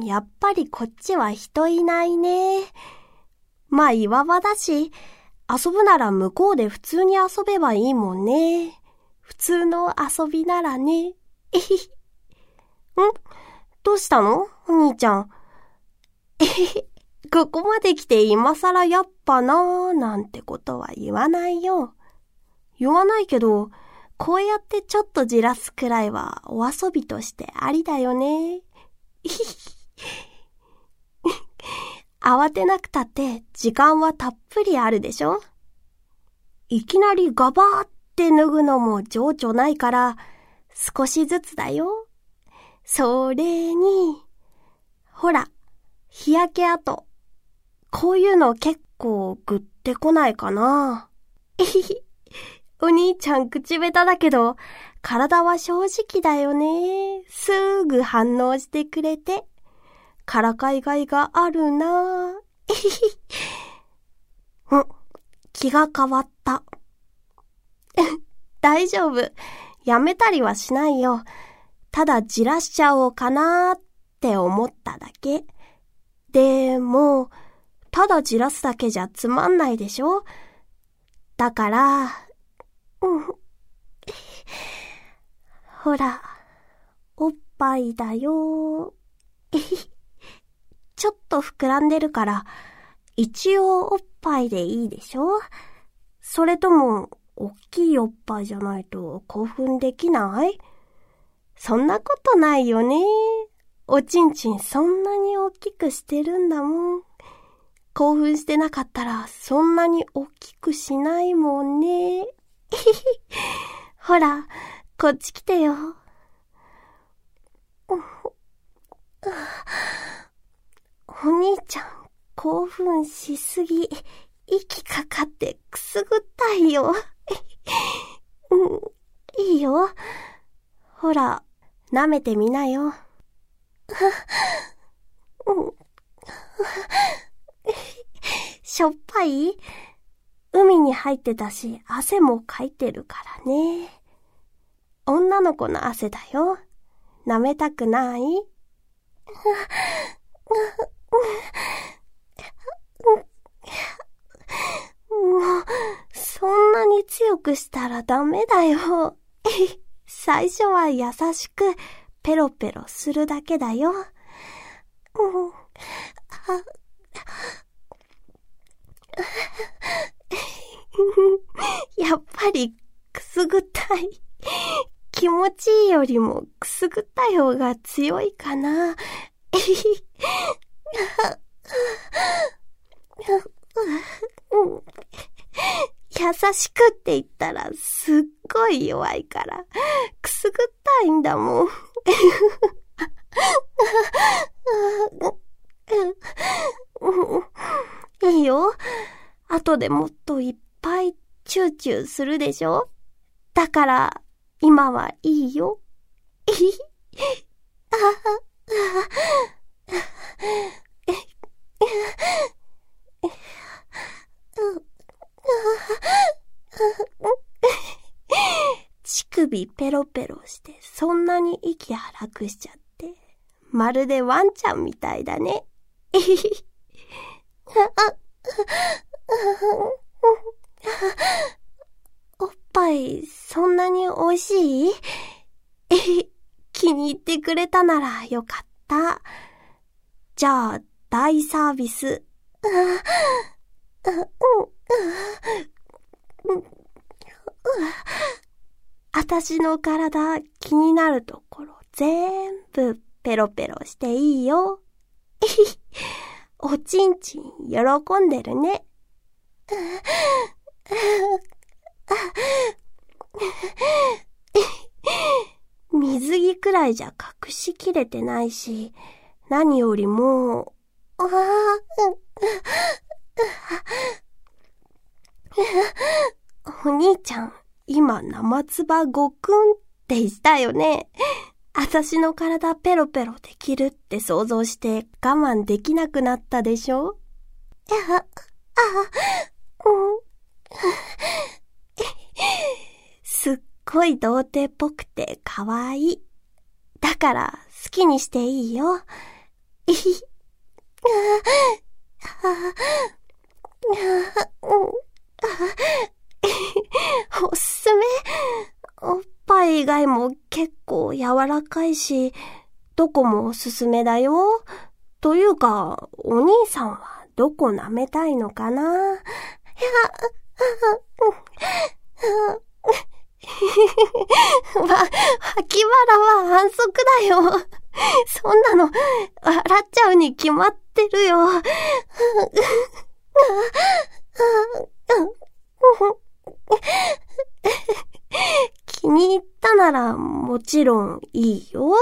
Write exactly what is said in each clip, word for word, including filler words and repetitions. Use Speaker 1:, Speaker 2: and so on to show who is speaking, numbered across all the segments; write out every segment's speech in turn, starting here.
Speaker 1: やっぱりこっちは人いないね。まあ岩場だし、遊ぶなら向こうで普通に遊べばいいもんね。普通の遊びならね。えひひ。ん？どうしたの？お兄ちゃん。えへへ。ここまで来て今更やっぱなーなんてことは言わないよ。言わないけど、こうやってちょっとじらすくらいはお遊びとしてありだよね。慌てなくたって時間はたっぷりあるでしょ？いきなりガバーって脱ぐのも情緒ないから少しずつだよ。それに、ほら、日焼け跡。こういうの結構グッてこないかな。えひひ。お兄ちゃん口下手だけど、体は正直だよね。すぐ反応してくれて。からかいがいがあるな。えひひ。うん、気が変わった。大丈夫。やめたりはしないよ。ただじらしちゃおうかなって思っただけ。でも、ただじらすだけじゃつまんないでしょ？だから、うん、ほら、おっぱいだよ。ちょっと膨らんでるから、一応おっぱいでいいでしょ？それとも、おっきいおっぱいじゃないと興奮できない？そんなことないよね。おちんちんそんなに大きくしてるんだもん。興奮してなかったらそんなに大きくしないもんね。ほら、こっち来てよ。お兄ちゃん、興奮しすぎ。息かかってくすぐったいよ。うん、いいよ。ほら、舐めてみなよ。しょっぱい？海に入ってたし、汗もかいてるからね。女の子の汗だよ。舐めたくない？もう、そんなに強くしたらダメだよ。最初は優しくペロペロするだけだよ。うん、やっぱりくすぐったい。気持ちいいよりもくすぐったい方が強いかな。優しくって言ったらすっごい弱いからくすぐったいんだもん。いいよ。後でもっといっぱいチューチューするでしょ？だから今はいいよ。乳首ペロペロしてそんなに息荒くしちゃってまるでワンちゃんみたいだね。おっぱいそんなに美味しい？気に入ってくれたならよかった。じゃあ大サービス。あたしの体気になるところ全部ペロペロしていいよ。おちんちん喜んでるね。水着くらいじゃ隠しきれてないし、何よりも、あお兄ちゃん、今生唾ごくんって言ったよね。あたしの体ペロペロできるって想像して我慢できなくなったでしょ？あ、あ、うん。すっごい童貞っぽくて可愛い。だから好きにしていいよ。 いひ。おすすめ？おっぱい以外も結構柔らかいし、どこもおすすめだよ。というか、お兄さんはどこ舐めたいのかな？いや、わ、脇腹は反則だよ。そんなの、笑っちゃうに決まってるよ。気に入ったならもちろんいいよ。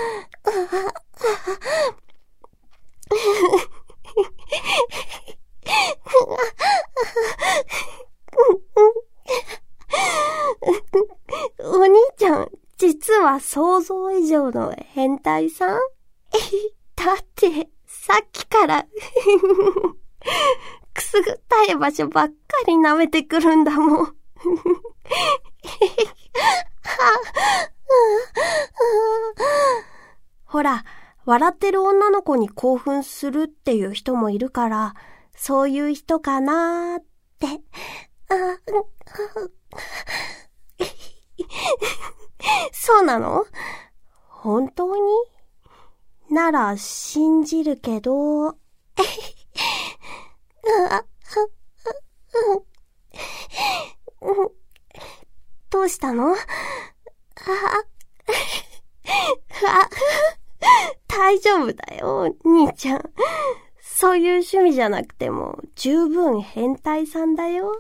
Speaker 1: お兄ちゃん、実は想像以上の変態さん？だって、さっきから、くすぐったい場所ばっかり舐めてくるんだもん。ほら、笑ってる女の子に興奮するっていう人もいるから、そういう人かなーって。そうなの？本当に？なら信じるけど。どうしたの？あ大丈夫だよ、兄ちゃん。そういう趣味じゃなくても十分変態さんだよ。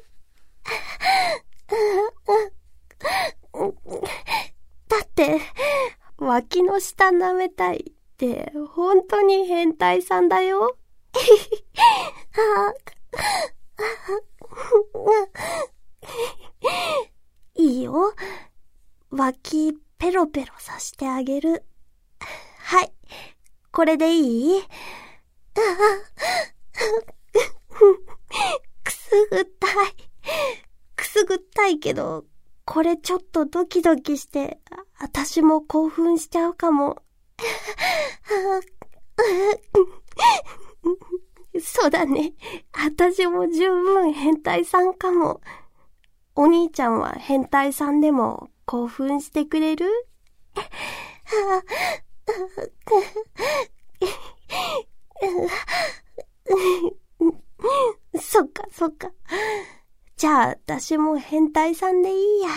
Speaker 1: だって、脇の下舐めたいって本当に変態さんだよ。いいよ。脇ペロペロさしてあげる。はい。これでいい？くすぐったい。くすぐったいけど、これちょっとドキドキして、私も興奮しちゃうかも。そうだね。私も十分変態さんかも。お兄ちゃんは変態さんでも興奮してくれる？そっかそっか。じゃあ私も変態さんでいいや。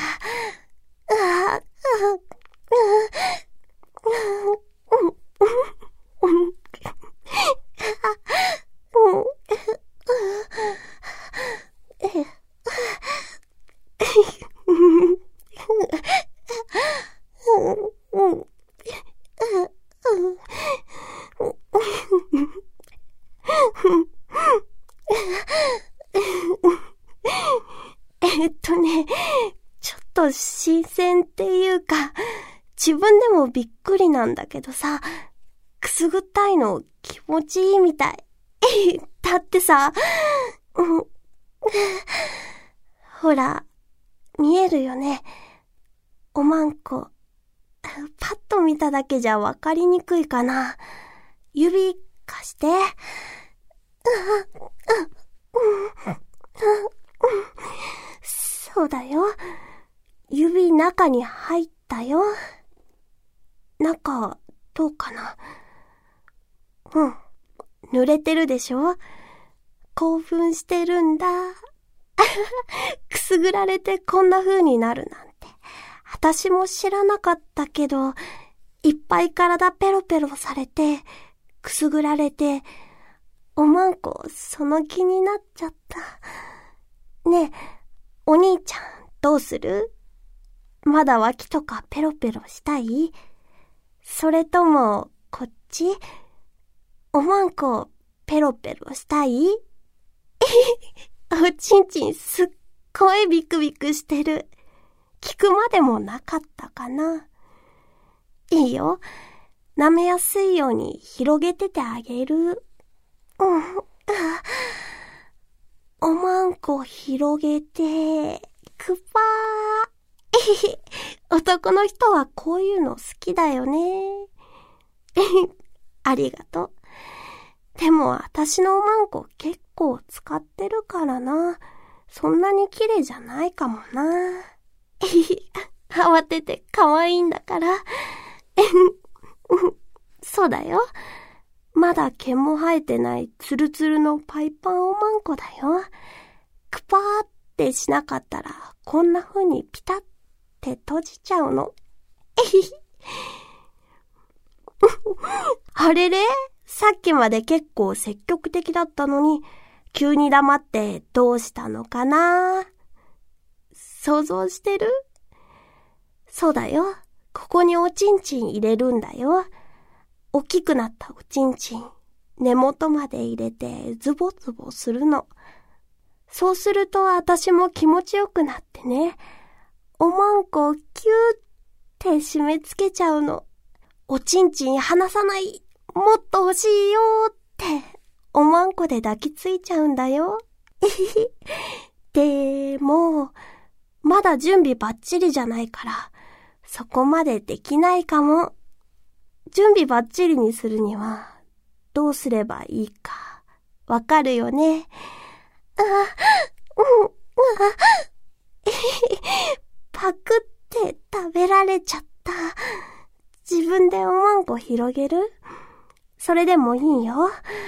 Speaker 1: えっとね、ちょっと新鮮っていうか、自分でもびっくりなんだけどさ、くすぐったいの気持ちいいみたい。だってさ、うん、ほら、見えるよね。おまんこ。パッと見ただけじゃわかりにくいかな。指貸して。そうだよ。指中に入ったよ。中、どうかな。うん。濡れてるでしょ？興奮してるんだ。くすぐられてこんな風になるなんて。私も知らなかったけど、いっぱい体ペロペロされて、くすぐられて、おまんこその気になっちゃった。ねえ、お兄ちゃんどうする？まだ脇とかペロペロしたい？それとも、こっち？おまんこペロペロしたい？おちんちんすっごいビクビクしてる。聞くまでもなかったかな。いいよ。舐めやすいように広げててあげる。うん。おまんこ広げて、くぱー。男の人はこういうの好きだよね。ありがとう。 でも私のおまんこ結構使ってるからな。そんなに綺麗じゃないかもな。慌てて可愛いんだから。そうだよ。まだ毛も生えてないツルツルのパイパンおまんこだよ。クパーってしなかったらこんな風にピタって閉じちゃうの。あれれ？さっきまで結構積極的だったのに、急に黙ってどうしたのかな？想像してる？そうだよ。ここにおちんちん入れるんだよ。大きくなったおちんちん、根元まで入れてズボズボするの。そうすると私も気持ちよくなってね。おまんこをキューって締め付けちゃうの。おちんちん離さない。もっと欲しいよって、おまんこで抱きついちゃうんだよ。でも、まだ準備バッチリじゃないから、そこまでできないかも。準備バッチリにするには、どうすればいいか、わかるよね。あ、うん、あ、パクって食べられちゃった。自分でおまんこ広げる？それでもいいよ。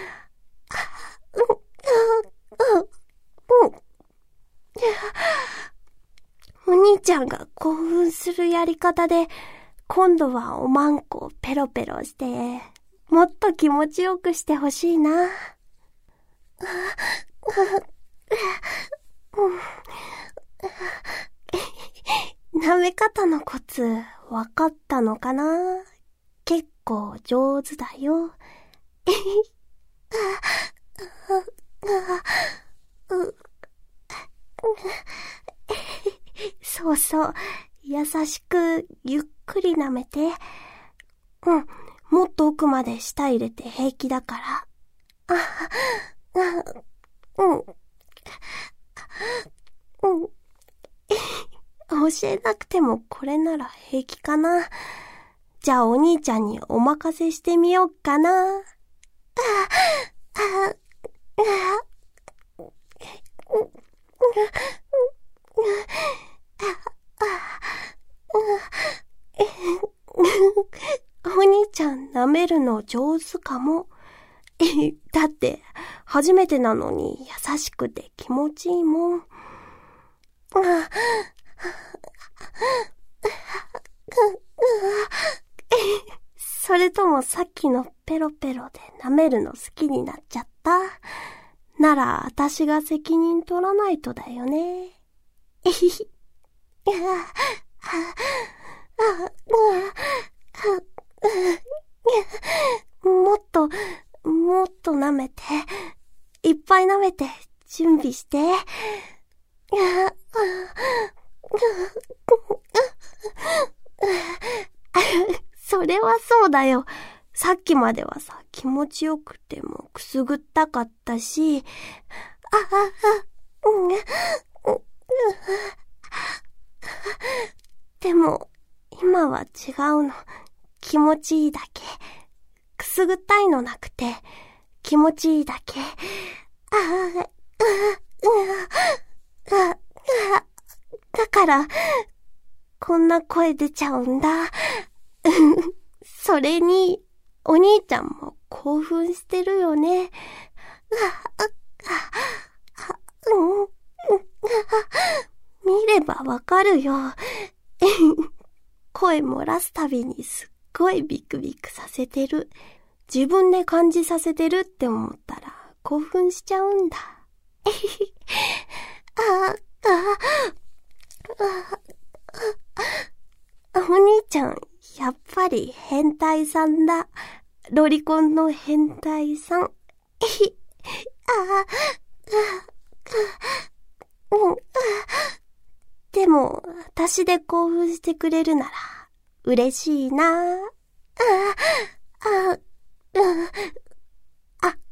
Speaker 1: お兄ちゃんが興奮するやり方で、今度はおまんこをペロペロして、もっと気持ちよくしてほしいな。舐め方のコツわかったのかな？結構上手だよ。そうそう。優しくゆっくり舐めて。うん。もっと奥まで舌入れて平気だから。あ、あ、うん。うん。教えなくてもこれなら平気かな。じゃあお兄ちゃんにお任せしてみようかな。あ、あ、あ、お兄ちゃん舐めるの上手かも。だって初めてなのに優しくて気持ちいいもん。それともさっきのペロペロで舐めるの好きになっちゃった？なら私が責任取らないとだよね。もっと、もっと舐めて、いっぱい舐めて準備して。それはそうだよ。さっきまではさ、気持ちよくてもくすぐったかったし、あ、あ、うん、でも、今は違うの。気持ちいいだけ。くすぐったいのなくて、気持ちいいだけ。あ、あ、あ、あ、だから、こんな声出ちゃうんだ。それに、お兄ちゃんも興奮してるよね。見ればわかるよ。声漏らすたびにすっごいビクビクさせてる。自分で感じさせてるって思ったら興奮しちゃうんだ。あ、あ、お兄ちゃん、やっぱり変態さんだ。ロリコンの変態さん。あ、あ、うん。でも、私で興奮してくれるなら、嬉しいな。あ、あ、あ、あ、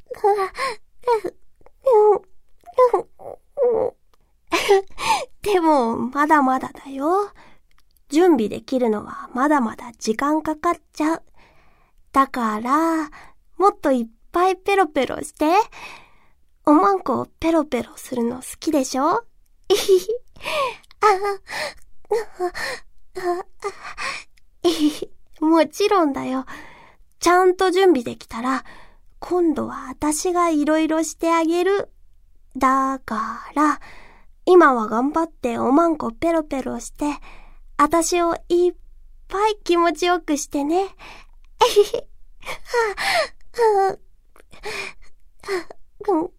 Speaker 1: でも、まだまだだよ。準備できるのはまだまだ時間かかっちゃう。だから、もっといっぱいペロペロして。おまんこをペロペロするの好きでしょ？いひひ。ああ、ああ、いひひ。もちろんだよ。ちゃんと準備できたら、今度は私がいろいろしてあげる。だから、今は頑張っておまんこペロペロして、私をいっぱい気持ちよくしてね。えひひ。はあ、はあ、はあ、